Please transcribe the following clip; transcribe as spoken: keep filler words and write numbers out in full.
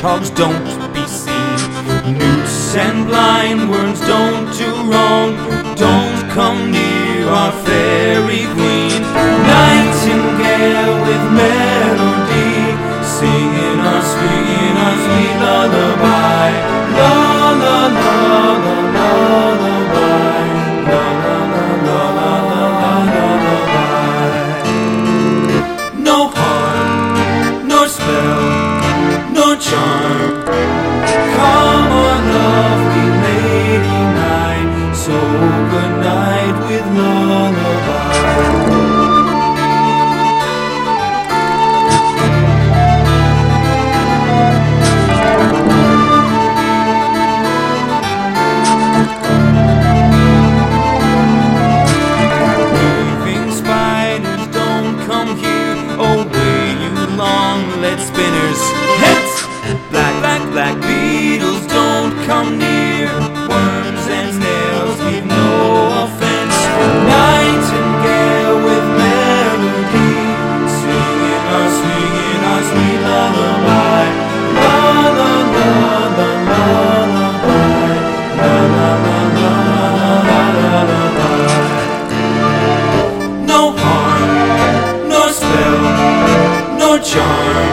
hedgehogs don't be seen. Newts and blind worms don't do wrong. Don't come near our fairy queen. Nightingale with melody, singing our sweet, our sweet lullaby. La la la la la lullaby. La la la la la la la lullaby. No harm, no spell, no charm. Come on, lovely lady night. So good night with lullaby. Lead spinners, heads, black, black, black beetles don't come near. Worms and snails leave no offense. Nightingale with melody, singing our, singing our sweet lullaby. La la la la la lullaby. La la la la la la lullaby. No harm, no spell, no charm.